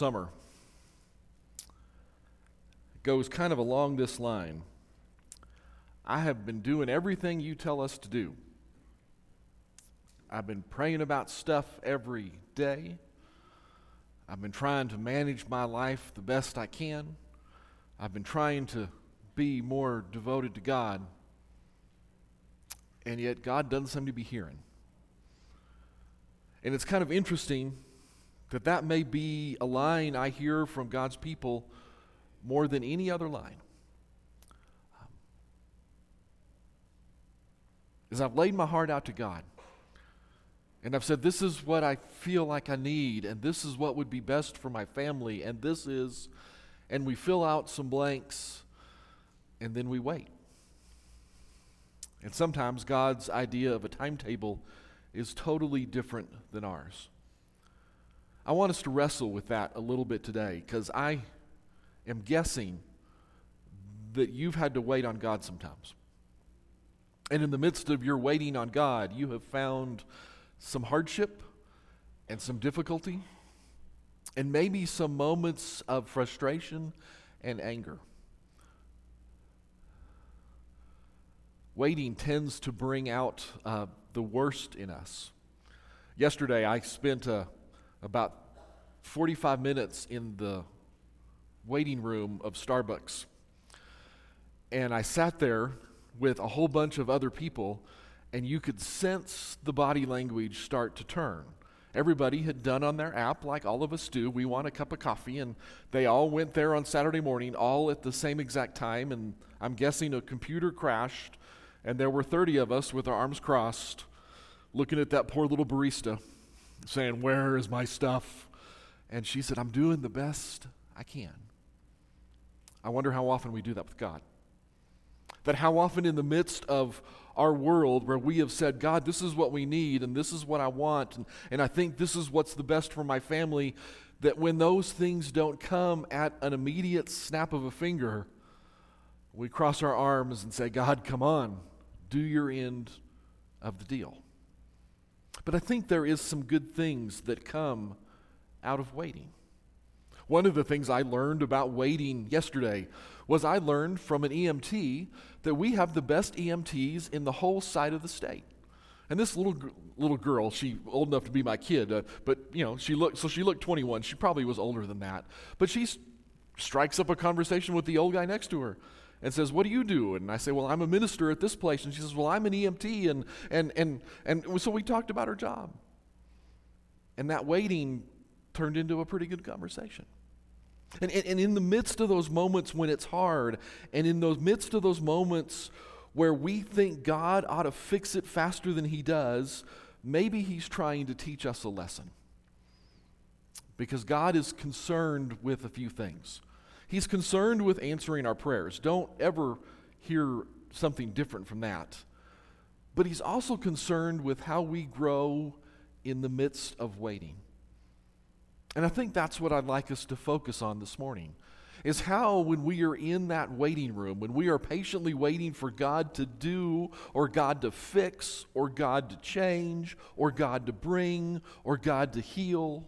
Summer goes kind of along this line. I have been doing everything you tell us to do. I've been praying about stuff every day. I've been trying to manage my life the best I can. I've been trying to be more devoted to God. And yet God doesn't seem to be hearing. And it's kind of interesting that may be a line I hear from God's people more than any other line. As I've laid my heart out to God, and I've said, this is what I feel like I need, and this is what would be best for my family, and this is, and we fill out some blanks, and then we wait. And sometimes God's idea of a timetable is totally different than ours. I want us to wrestle with that a little bit today, because I am guessing that you've had to wait on God sometimes. And in the midst of your waiting on God, you have found some hardship and some difficulty, and maybe some moments of frustration and anger. Waiting tends to bring out the worst in us. Yesterday, I spent about 45 minutes in the waiting room of Starbucks. And I sat there with a whole bunch of other people, and you could sense the body language start to turn. Everybody had done on their app like all of us do. We want a cup of coffee, and they all went there on Saturday morning, all at the same exact time, and I'm guessing a computer crashed, and there were 30 of us with our arms crossed, looking at that poor little barista, saying, "Where is my stuff?" And she said, "I'm doing the best I can." I wonder how often we do that with God. That how often in the midst of our world where we have said, "God, this is what we need, and this is what I want, and I think this is what's the best for my family," that when those things don't come at an immediate snap of a finger, we cross our arms and say, "God, come on, do your end of the deal." But I think there is some good things that come out of waiting. One of the things I learned about waiting yesterday was I learned from an EMT that we have the best EMTs in the whole side of the state. And this little girl, she old enough to be my kid, but she looked 21. She probably was older than that. But she strikes up a conversation with the old guy next to her and says, "What do you do?" And I say, "Well, I'm a minister at this place." And she says, "Well, I'm an EMT." And so we talked about her job. And that waiting turned into a pretty good conversation. And in the midst of those moments when it's hard, and in the midst of those moments where we think God ought to fix it faster than He does, maybe He's trying to teach us a lesson. Because God is concerned with a few things. He's concerned with answering our prayers. Don't ever hear something different from that. But He's also concerned with how we grow in the midst of waiting. And I think that's what I'd like us to focus on this morning, is how when we are in that waiting room, when we are patiently waiting for God to do, or God to fix, or God to change, or God to bring, or God to heal,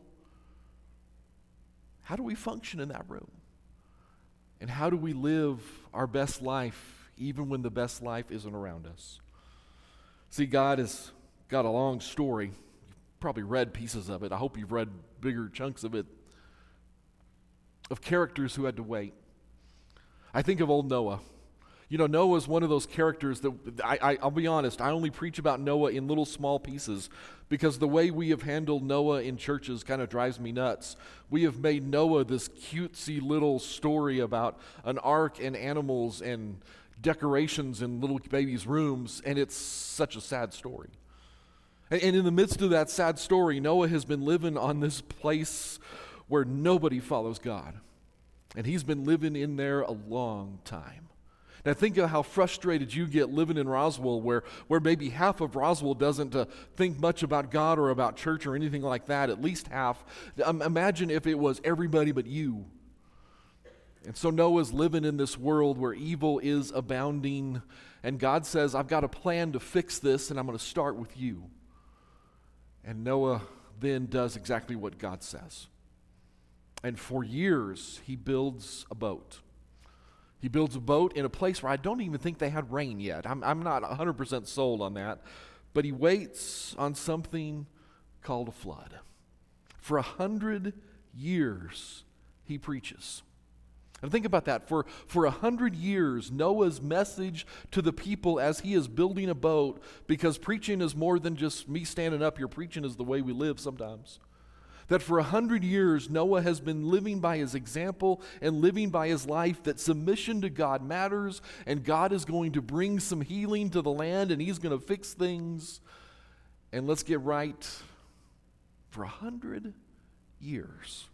how do we function in that room? And how do we live our best life even when the best life isn't around us? See, God has got a long story. You've probably read pieces of it. I hope you've read bigger chunks of it, of characters who had to wait. I think of old Noah. Noah's one of those characters that I'll be honest, I only preach about Noah in little small pieces because the way we have handled Noah in churches kind of drives me nuts. We have made Noah this cutesy little story about an ark and animals and decorations in little babies' rooms, and it's such a sad story. And in the midst of that sad story, Noah has been living on this place where nobody follows God. And he's been living in there a long time. Now think of how frustrated you get living in Roswell, where maybe half of Roswell doesn't think much about God or about church or anything like that, at least half. Imagine if it was everybody but you. And so Noah's living in this world where evil is abounding, and God says, "I've got a plan to fix this, and I'm going to start with you." And Noah then does exactly what God says. And for years, he builds a boat. He builds a boat in a place where I don't even think they had rain yet. I'm not 100% sold on that. But he waits on something called a flood. For 100 years, he preaches. And think about that. For 100 years, Noah's message to the people as he is building a boat, because preaching is more than just me standing up here. Preaching is the way we live sometimes. That for 100 years, Noah has been living by his example and living by his life, that submission to God matters, and God is going to bring some healing to the land, and he's going to fix things. And let's get right. For 100 years.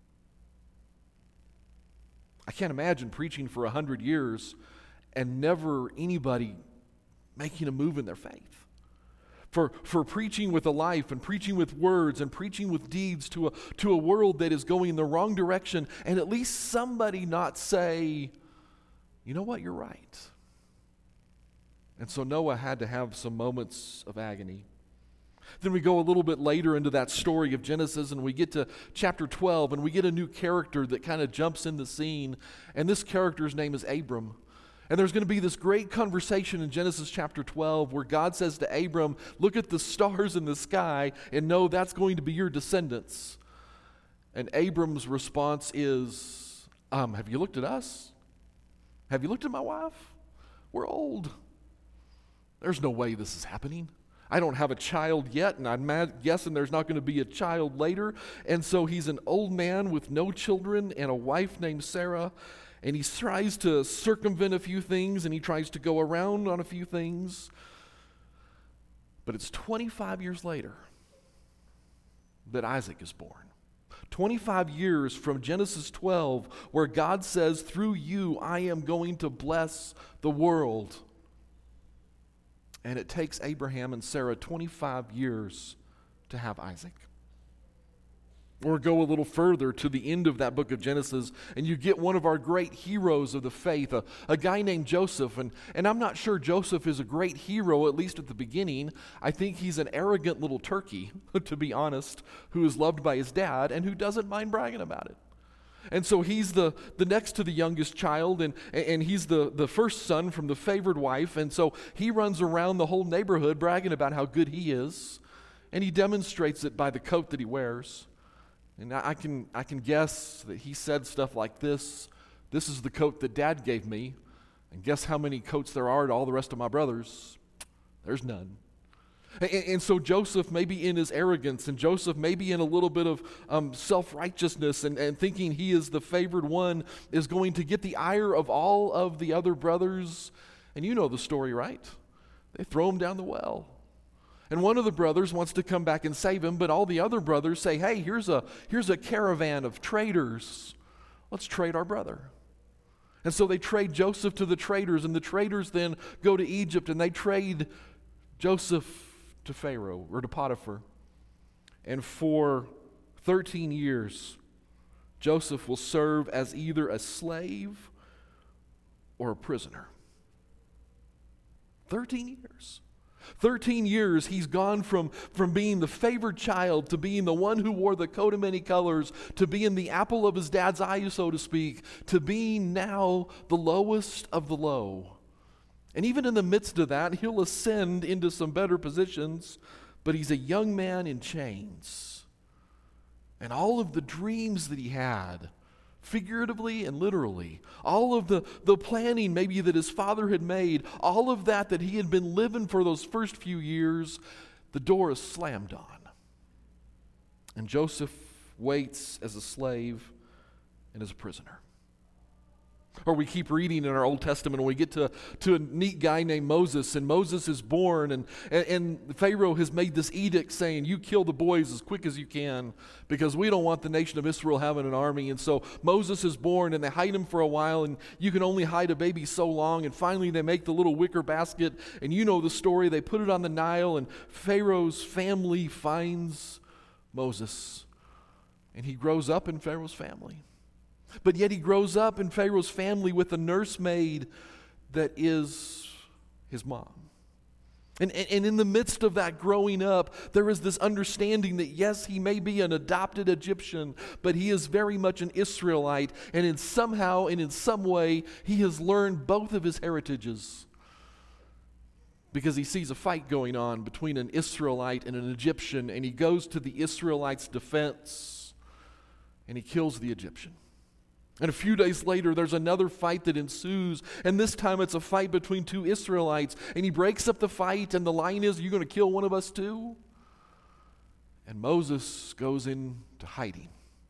I can't imagine preaching for 100 years and never anybody making a move in their faith. For preaching with a life and preaching with words and preaching with deeds to a world that is going in the wrong direction, and at least somebody not say, you know what, you're right. And so Noah had to have some moments of agony. Then we go a little bit later into that story of Genesis, and we get to chapter 12, and we get a new character that kind of jumps in the scene, and this character's name is Abram. And there's going to be this great conversation in Genesis chapter 12 where God says to Abram, look at the stars in the sky and know that's going to be your descendants. And Abram's response is, have you looked at us? Have you looked at my wife? We're old. There's no way this is happening. I don't have a child yet, and I'm guessing there's not going to be a child later. And so he's an old man with no children and a wife named Sarah. And he tries to circumvent a few things, and he tries to go around on a few things. But it's 25 years later that Isaac is born. 25 years from Genesis 12, where God says, through you, I am going to bless the world. And it takes Abraham and Sarah 25 years to have Isaac. Or go a little further to the end of that book of Genesis, and you get one of our great heroes of the faith, a guy named Joseph. And I'm not sure Joseph is a great hero, at least at the beginning. I think he's an arrogant little turkey, to be honest, who is loved by his dad and who doesn't mind bragging about it. And so he's the next to the youngest child, and he's the first son from the favored wife. And so he runs around the whole neighborhood bragging about how good he is, and he demonstrates it by the coat that he wears. And I can guess that he said stuff like this: this is the coat that Dad gave me, and guess how many coats there are to all the rest of my brothers? There's none. And so Joseph may be in his arrogance, and Joseph may be in a little bit of self-righteousness, and thinking he is the favored one, is going to get the ire of all of the other brothers. And you know the story, right? They throw him down the well. And one of the brothers wants to come back and save him, but all the other brothers say, hey, here's a caravan of traders. Let's trade our brother. And so they trade Joseph to the traders, and the traders then go to Egypt, and they trade Joseph to Pharaoh, or to Potiphar. And for 13 years, Joseph will serve as either a slave or a prisoner. 13 years. 13 years he's gone from being the favored child to being the one who wore the coat of many colors, to being the apple of his dad's eye, so to speak, to being now the lowest of the low. And even in the midst of that, he'll ascend into some better positions, but he's a young man in chains. And all of the dreams that he had, figuratively and literally, all of the planning maybe that his father had made, all of that he had been living for those first few years, the door is slammed on. And Joseph waits as a slave and as a prisoner. Or we keep reading in our Old Testament, and we get to a neat guy named Moses, and Moses is born, and Pharaoh has made this edict saying, you kill the boys as quick as you can, because we don't want the nation of Israel having an army. And so Moses is born, and they hide him for a while, and you can only hide a baby so long, and finally they make the little wicker basket, and you know the story. They put it on the Nile, and Pharaoh's family finds Moses, and he grows up in Pharaoh's family. But yet he grows up in Pharaoh's family with a nursemaid that is his mom. And in the midst of that growing up, there is this understanding that yes, he may be an adopted Egyptian, but he is very much an Israelite. And in somehow and in some way, he has learned both of his heritages. Because he sees a fight going on between an Israelite and an Egyptian, and he goes to the Israelite's defense, and he kills the Egyptian. And a few days later, there's another fight that ensues, and this time it's a fight between two Israelites, and he breaks up the fight, and the line is, "Are you going to kill one of us too?" And Moses goes into hiding.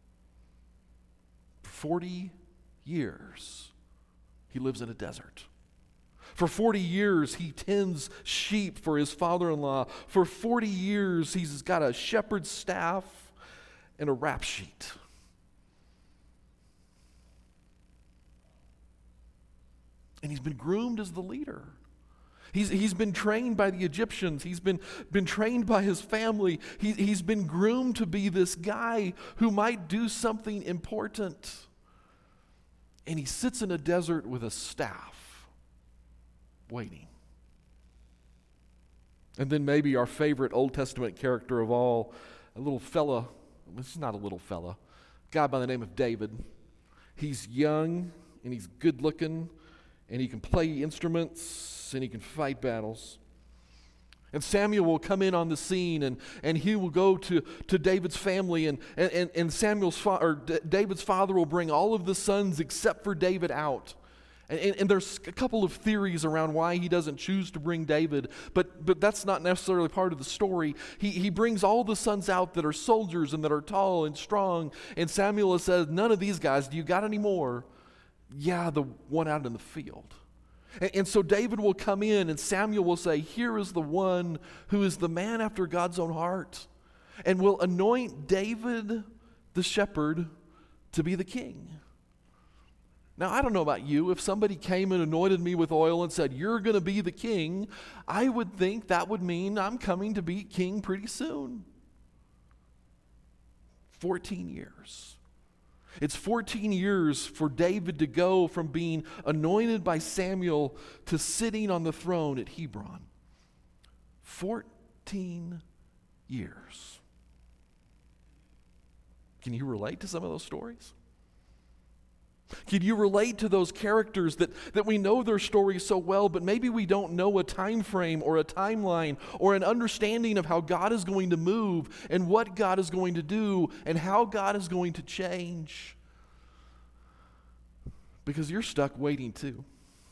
For 40 years, he lives in a desert. For 40 years, he tends sheep for his father-in-law. For 40 years, he's got a shepherd's staff and a rap sheet. And he's been groomed as the leader. He's been trained by the Egyptians. He's been trained by his family. He's been groomed to be this guy who might do something important. And he sits in a desert with a staff, waiting. And then maybe our favorite Old Testament character of all, a little fella, this is not a little fella, a guy by the name of David. He's young and he's good looking, and he can play instruments, and he can fight battles. And Samuel will come in on the scene, and he will go to David's family, and David's father will bring all of the sons except for David out. And there's a couple of theories around why he doesn't choose to bring David, but that's not necessarily part of the story. He brings all the sons out that are soldiers and that are tall and strong, and Samuel says, "None of these guys, do you got any more?" "Yeah, the one out in the field." And so David will come in, and Samuel will say, "Here is the one who is the man after God's own heart," and will anoint David the shepherd to be the king. Now, I don't know about you. If somebody came and anointed me with oil and said, "You're going to be the king," I would think that would mean I'm coming to be king pretty soon. 14 years. It's 14 years for David to go from being anointed by Samuel to sitting on the throne at Hebron. 14 years. Can you relate to some of those stories? Can you relate to those characters that we know their stories so well, but maybe we don't know a time frame or a timeline or an understanding of how God is going to move and what God is going to do and how God is going to change? Because you're stuck waiting too.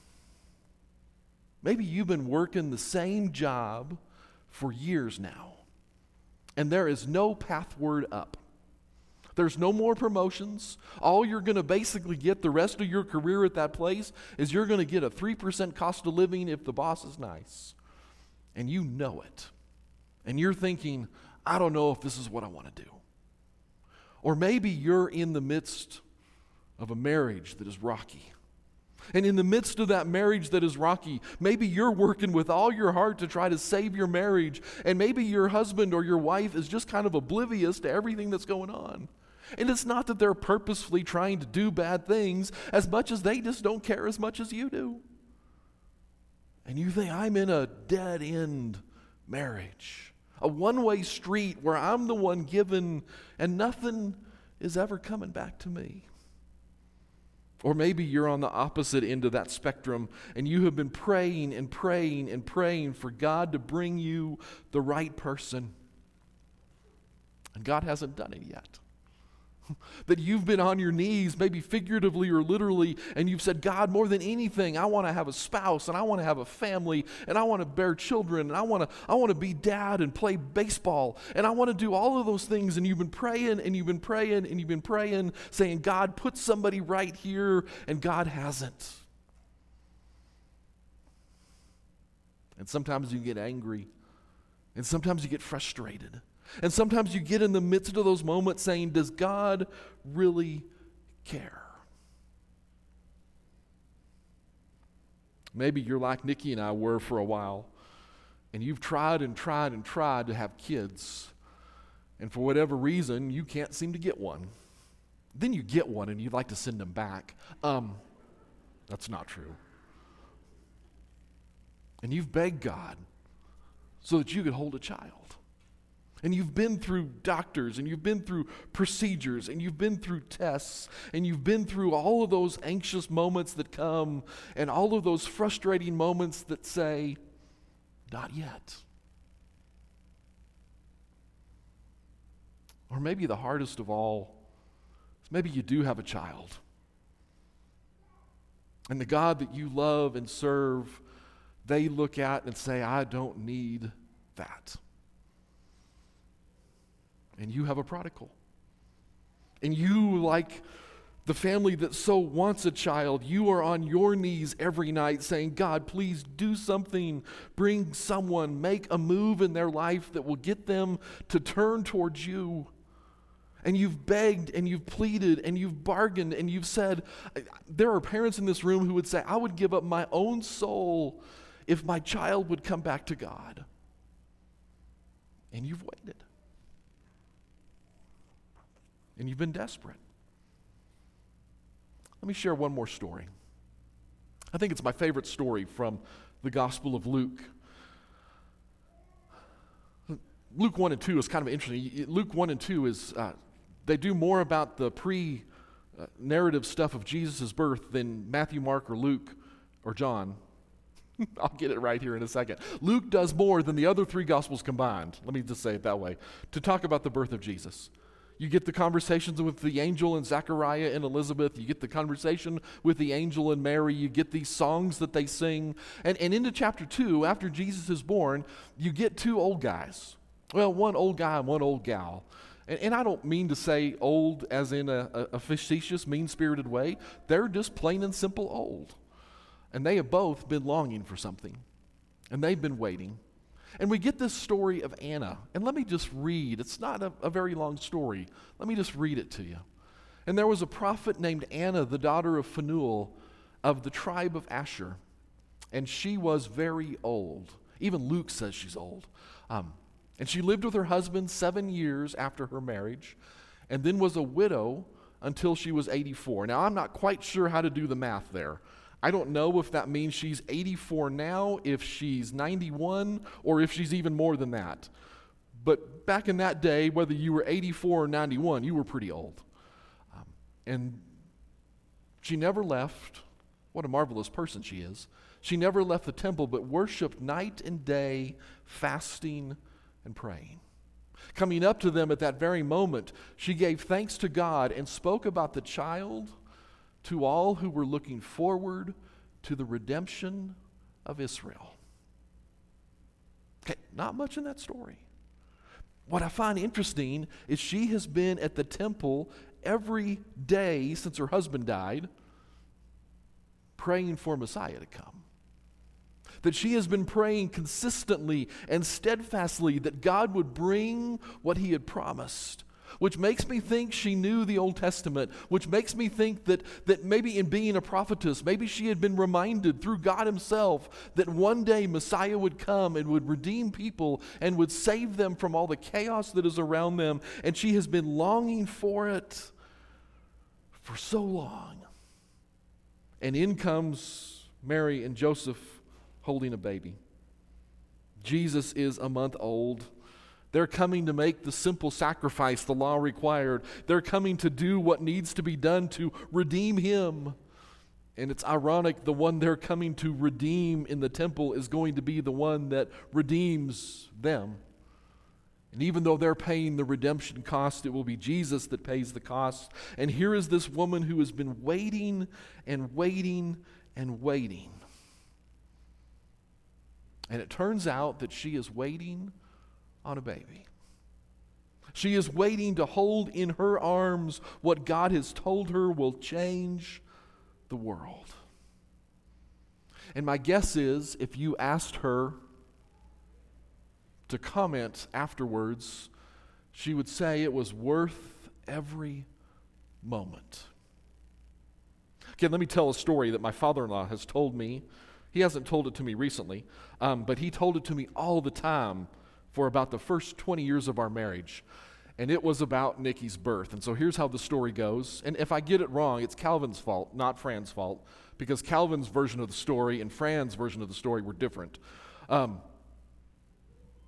Maybe you've been working the same job for years now, and there is no pathward up. There's no more promotions. All you're going to basically get the rest of your career at that place is you're going to get a 3% cost of living if the boss is nice. And you know it. And you're thinking, "I don't know if this is what I want to do." Or maybe you're in the midst of a marriage that is rocky. And in the midst of that marriage that is rocky, maybe you're working with all your heart to try to save your marriage, and maybe your husband or your wife is just kind of oblivious to everything that's going on. And it's not that they're purposefully trying to do bad things as much as they just don't care as much as you do. And you think, I'm in a dead-end marriage, a one-way street where I'm the one given and nothing is ever coming back to me. Or maybe you're on the opposite end of that spectrum and you have been praying and praying and praying for God to bring you the right person. And God hasn't done it yet. That you've been on your knees, maybe figuratively or literally, and you've said, God, more than anything, I want to have a spouse, and I want to have a family, and I want to bear children, and I want to be dad and play baseball, and I want to do all of those things. And you've been praying, and you've been praying, and you've been praying, saying, God, put somebody right here, and God hasn't. And sometimes you get angry, and sometimes you get frustrated. And sometimes you get in the midst of those moments saying, does God really care? Maybe you're like Nikki and I were for a while, and you've tried and tried and tried to have kids, and for whatever reason, you can't seem to get one. Then you get one and you'd like to send them back. That's not true. And you've begged God, so that you could hold a child. And you've been through doctors, and you've been through procedures, and you've been through tests, and you've been through all of those anxious moments that come, and all of those frustrating moments that say, not yet. Or maybe the hardest of all is maybe you do have a child. And the God that you love and serve, they look at and say, I don't need that. And you have a prodigal. And you, like the family that so wants a child, you are on your knees every night saying, God, please do something. Bring someone, make a move in their life that will get them to turn towards you. And you've begged and you've pleaded and you've bargained and you've said, there are parents in this room who would say, I would give up my own soul if my child would come back to God. And you've waited. And you've been desperate. Let me share one more story. I think it's my favorite story from the Gospel of Luke. Luke 1 and 2 is kind of interesting. Luke 1 and 2 is, they do more about the pre-narrative stuff of Jesus' birth than Matthew, Mark, or Luke, or John. I'll get it right here in a second. Luke does more than the other three Gospels combined, let me just say it that way, to talk about the birth of Jesus. You get the conversations with the angel and Zechariah and Elizabeth. You get the conversation with the angel and Mary. You get these songs that they sing. And into chapter 2, after Jesus is born, you get two old guys. Well, one old guy and one old gal. And I don't mean to say old as in a facetious, mean-spirited way. They're just plain and simple old. And they have both been longing for something. And they've been waiting. And we get this story of Anna. And let me just read. It's not a very long story. Let me just read it to you. And there was a prophet named Anna, the daughter of Phanuel, of the tribe of Asher. And she was very old. Even Luke says she's old. And she lived with her husband 7 years after her marriage, and then was a widow until she was 84. Now, I'm not quite sure how to do the math there. I don't know if that means she's 84 now, if she's 91, or if she's even more than that. But back in that day, whether you were 84 or 91, you were pretty old. And she never left. What a marvelous person she is. She never left the temple, but worshiped night and day, fasting and praying. Coming up to them at that very moment, she gave thanks to God and spoke about the child to all who were looking forward to the redemption of Israel. Okay, not much in that story. What I find interesting is she has been at the temple every day since her husband died, praying for Messiah to come. That she has been praying consistently and steadfastly that God would bring what he had promised, which makes me think she knew the Old Testament, which makes me think that maybe in being a prophetess, maybe she had been reminded through God himself that one day Messiah would come and would redeem people and would save them from all the chaos that is around them, and she has been longing for it for so long. And in comes Mary and Joseph holding a baby. Jesus is a month old. They're coming to make the simple sacrifice the law required. They're coming to do what needs to be done to redeem him. And it's ironic, the one they're coming to redeem in the temple is going to be the one that redeems them. And even though they're paying the redemption cost, it will be Jesus that pays the cost. And here is this woman who has been waiting and waiting and waiting. And it turns out that she is waiting on a baby. She is waiting to hold in her arms what God has told her will change the world. And my guess is, if you asked her to comment afterwards, she would say it was worth every moment. Again, let me tell a story that my father-in-law has told me. He hasn't told it to me recently, but he told it to me all the time for about the first 20 years of our marriage. And it was about Nikki's birth. And so here's how the story goes. And if I get it wrong, it's Calvin's fault, not Fran's fault, because Calvin's version of the story and Fran's version of the story were different.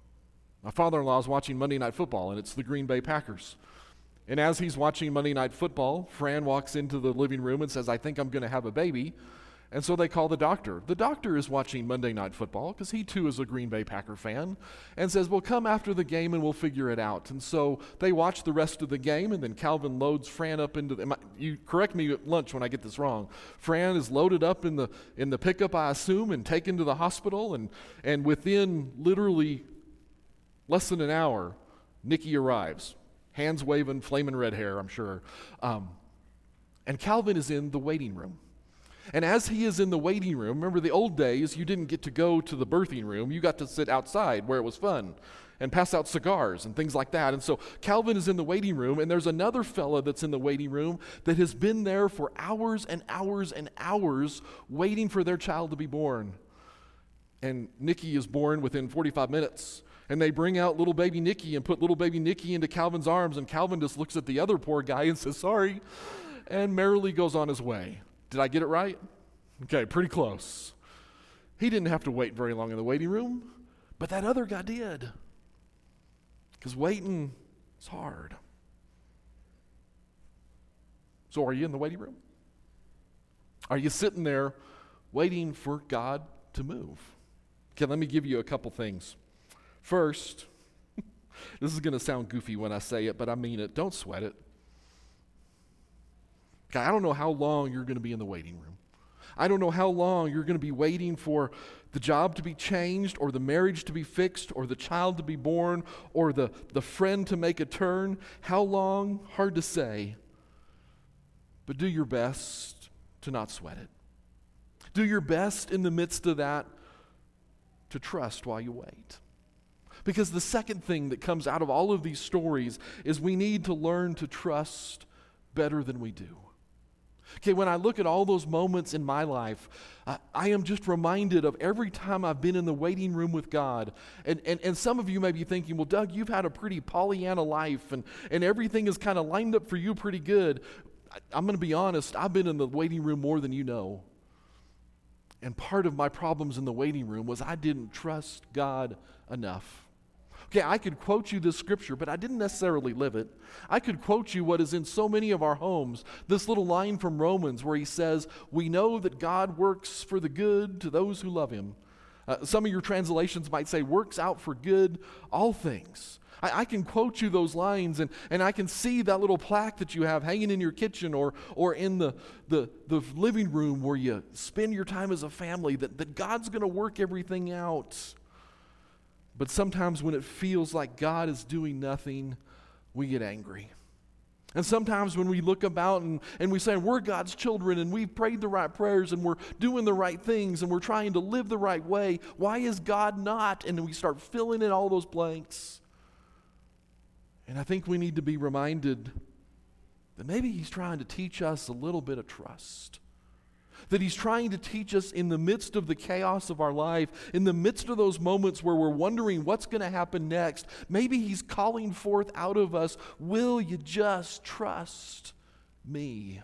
My father-in-law is watching Monday Night Football, and it's the Green Bay Packers. And as he's watching Monday Night Football, Fran walks into the living room and says, "I think I'm going to have a baby." And so they call the doctor. The doctor is watching Monday Night Football because he too is a Green Bay Packer fan, and says, "Well, come after the game and we'll figure it out." And so they watch the rest of the game, and then Calvin loads Fran up into you correct me at lunch when I get this wrong. Fran is loaded up in the pickup, I assume, and taken to the hospital, and within literally less than an hour, Nikki arrives. Hands waving, flaming red hair, I'm sure. And Calvin is in the waiting room. And as he is in the waiting room, remember the old days, you didn't get to go to the birthing room. You got to sit outside where it was fun and pass out cigars and things like that. And so Calvin is in the waiting room, and there's another fella that's in the waiting room that has been there for hours and hours and hours waiting for their child to be born. And Nikki is born within 45 minutes. And they bring out little baby Nikki and put little baby Nikki into Calvin's arms, and Calvin just looks at the other poor guy and says, "Sorry," and merrily goes on his way. Did I get it right? Okay, pretty close. He didn't have to wait very long in the waiting room, but that other guy did. Because waiting is hard. So are you in the waiting room? Are you sitting there waiting for God to move? Okay, let me give you a couple things. First, this is going to sound goofy when I say it, but I mean it. Don't sweat it. Okay, I don't know how long you're going to be in the waiting room. I don't know how long you're going to be waiting for the job to be changed, or the marriage to be fixed, or the child to be born, or the friend to make a turn. How long? Hard to say. But do your best to not sweat it. Do your best in the midst of that to trust while you wait. Because the second thing that comes out of all of these stories is we need to learn to trust better than we do. Okay, when I look at all those moments in my life, I am just reminded of every time I've been in the waiting room with God. And some of you may be thinking, "Well, Doug, you've had a pretty Pollyanna life, and everything is kind of lined up for you pretty good." I'm going to be honest, I've been in the waiting room more than you know. And part of my problems in the waiting room was I didn't trust God enough. Okay, I could quote you this scripture, but I didn't necessarily live it. I could quote you what is in so many of our homes, this little line from Romans where he says, "We know that God works for the good to those who love him." Some of your translations might say, "Works out for good all things." I can quote you those lines, and I can see that little plaque that you have hanging in your kitchen or in the living room where you spend your time as a family, that God's going to work everything out. But sometimes when it feels like God is doing nothing, we get angry. And sometimes when we look about and we say, we're God's children and we've prayed the right prayers and we're doing the right things and we're trying to live the right way, why is God not? And we start filling in all those blanks. And I think we need to be reminded that maybe he's trying to teach us a little bit of trust. That he's trying to teach us in the midst of the chaos of our life, in the midst of those moments where we're wondering what's going to happen next, maybe he's calling forth out of us, will you just trust me?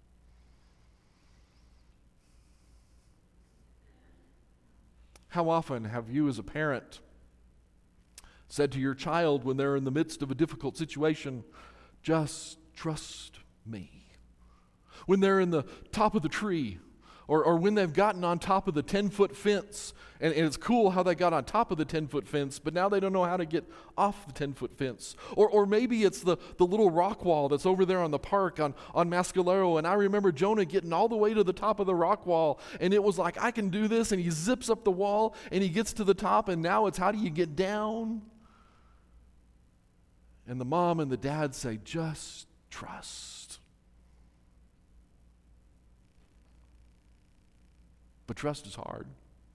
How often have you as a parent said to your child when they're in the midst of a difficult situation, just trust me? When they're in the top of the tree, or when they've gotten on top of the 10-foot fence, and it's cool how they got on top of the 10-foot fence, but now they don't know how to get off the 10-foot fence. Or maybe it's the little rock wall that's over there on the park on Mascalero, and I remember Jonah getting all the way to the top of the rock wall, and it was like, I can do this, and he zips up the wall, and he gets to the top, and now it's how do you get down? And the mom and the dad say, just trust. But trust is hard.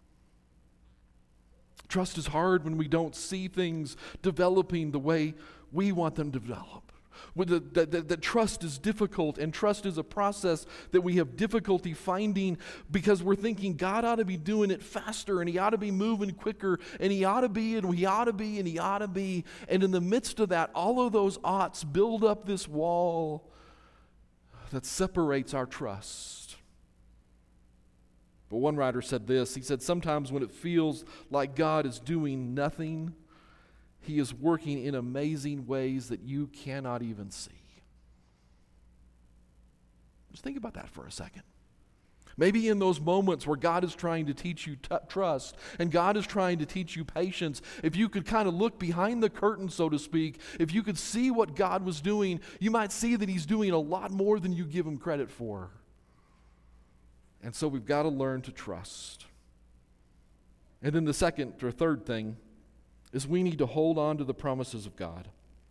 Trust is hard when we don't see things developing the way we want them to develop. That trust is difficult, and trust is a process that we have difficulty finding because we're thinking God ought to be doing it faster, and he ought to be moving quicker, and he ought to be, and he ought to be, and he ought to be. And in the midst of that, all of those oughts build up this wall that separates our trust. But one writer said this. He said, sometimes when it feels like God is doing nothing, He is working in amazing ways that you cannot even see. Just think about that for a second. Maybe in those moments where God is trying to teach you trust and God is trying to teach you patience, if you could kind of look behind the curtain, so to speak, if you could see what God was doing, you might see that He's doing a lot more than you give Him credit for. And so we've got to learn to trust. And then the second or third thing is we need to hold on to the promises of God.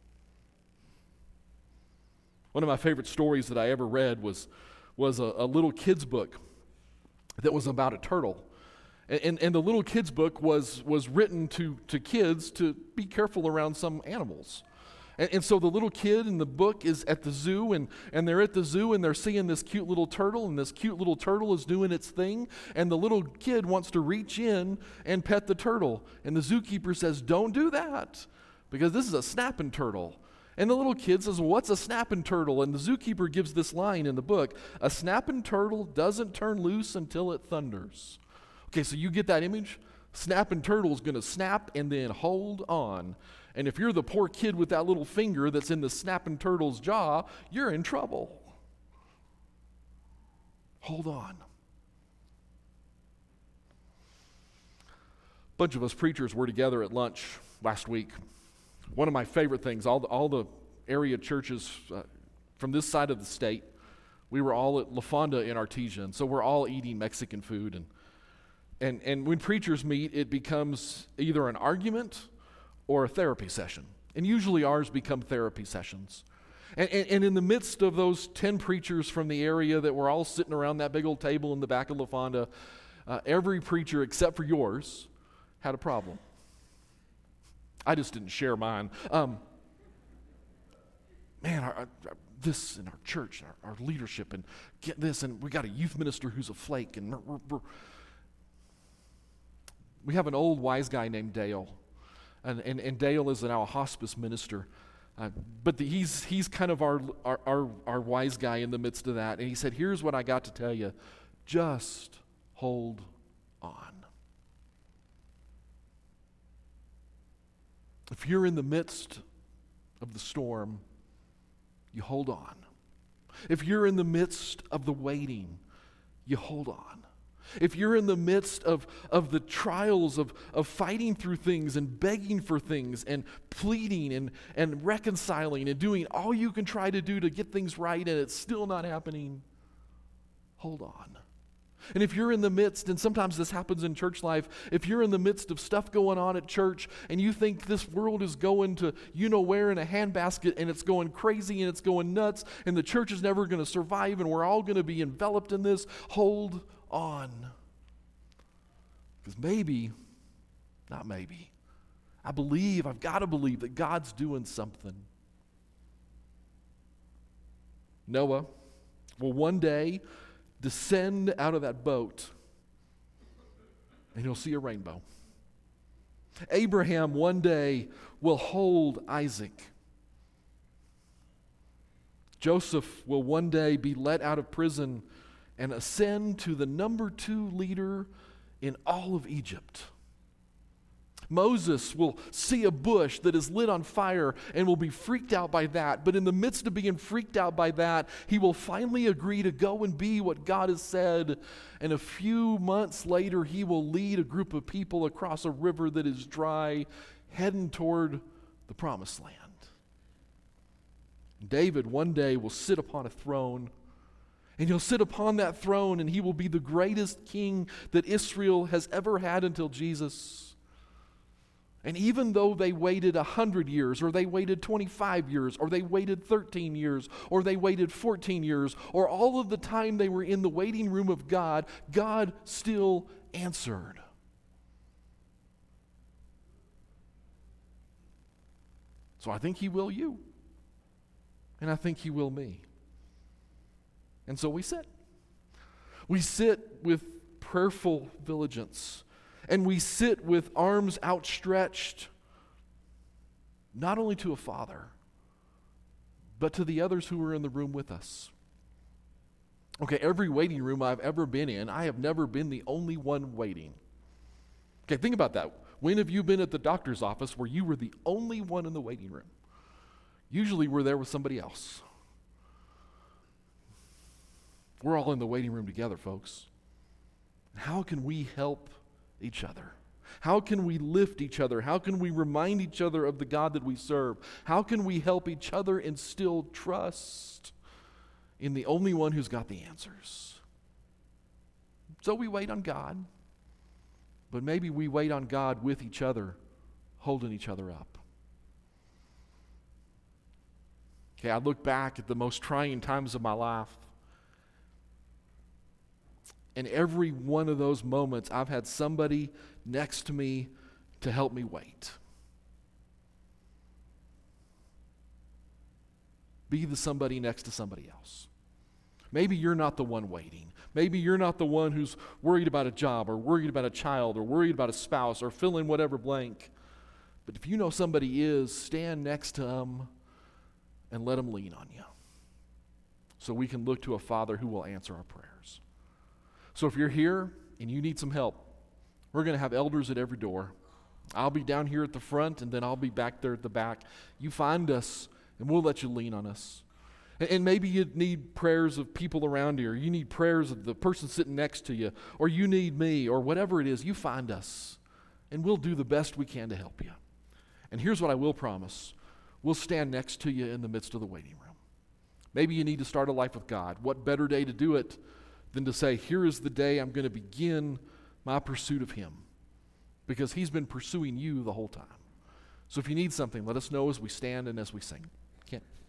One of my favorite stories that I ever read was a little kid's book that was about a turtle. And the little kid's book was written to kids to be careful around some animals. And so the little kid in the book is at the zoo, and they're at the zoo, and they're seeing this cute little turtle, and this cute little turtle is doing its thing, and the little kid wants to reach in and pet the turtle. And the zookeeper says, "Don't do that, because this is a snapping turtle." And the little kid says, "Well, what's a snapping turtle?" And the zookeeper gives this line in the book: "A snapping turtle doesn't turn loose until it thunders." Okay, so you get that image? Snapping turtle is going to snap and then hold on. And if you're the poor kid with that little finger that's in the snapping turtle's jaw, you're in trouble. Hold on. A bunch of us preachers were together at lunch last week. One of my favorite things, all the area churches from this side of the state, we were all at La Fonda in Artesia, so we're all eating Mexican food. And when preachers meet, it becomes either an argument or a therapy session. And usually ours become therapy sessions. And in the midst of those 10 preachers from the area that were all sitting around that big old table in the back of La Fonda, every preacher except for yours had a problem. I just didn't share mine. This in our church, our leadership, and get this, and we got a youth minister who's a flake, and we have an old wise guy named Dale. And Dale is now a hospice minister, but he's kind of our wise guy in the midst of that. And he said, "Here's what I got to tell you: just hold on. If you're in the midst of the storm, you hold on. If you're in the midst of the waiting, you hold on. If you're in the midst of the trials of fighting through things and begging for things and pleading and reconciling and doing all you can try to do to get things right and it's still not happening, hold on. And if you're in the midst, and sometimes this happens in church life, if you're in the midst of stuff going on at church and you think this world is going to you-know-where in a handbasket and it's going crazy and it's going nuts and the church is never going to survive and we're all going to be enveloped in this, hold on. Because I've got to believe that God's doing something. Noah will one day descend out of that boat and he'll see a rainbow. Abraham one day will hold Isaac. Joseph will one day be let out of prison and ascend to the number 2 leader in all of Egypt. Moses will see a bush that is lit on fire and will be freaked out by that. But in the midst of being freaked out by that, he will finally agree to go and be what God has said. And a few months later, he will lead a group of people across a river that is dry, heading toward the promised land. David one day will sit upon a throne. And he'll sit upon that throne and he will be the greatest king that Israel has ever had until Jesus. And even though they waited 100 years, or they waited 25 years, or they waited 13 years, or they waited 14 years, or all of the time they were in the waiting room of God, God still answered. So I think he will you. And I think he will me. And so we sit. We sit with prayerful diligence. And we sit with arms outstretched, not only to a father, but to the others who are in the room with us. Okay, every waiting room I've ever been in, I have never been the only one waiting. Okay, think about that. When have you been at the doctor's office where you were the only one in the waiting room? Usually we're there with somebody else. We're all in the waiting room together, folks. How can we help each other? How can we lift each other? How can we remind each other of the God that we serve? How can we help each other instill trust in the only one who's got the answers? So we wait on God, but maybe we wait on God with each other, holding each other up. Okay, I look back at the most trying times of my life, and every one of those moments, I've had somebody next to me to help me wait. Be the somebody next to somebody else. Maybe you're not the one waiting. Maybe you're not the one who's worried about a job or worried about a child or worried about a spouse or fill in whatever blank. But if you know somebody is, stand next to them and let them lean on you so we can look to a Father who will answer our prayers. So if you're here and you need some help, we're going to have elders at every door. I'll be down here at the front, and then I'll be back there at the back. You find us, and we'll let you lean on us. And maybe you need prayers of people around you, or you need prayers of the person sitting next to you, or you need me, or whatever it is. You find us, and we'll do the best we can to help you. And here's what I will promise. We'll stand next to you in the midst of the waiting room. Maybe you need to start a life with God. What better day to do it than to say, here is the day I'm going to begin my pursuit of Him, because He's been pursuing you the whole time. So if you need something, let us know as we stand and as we sing. Kent.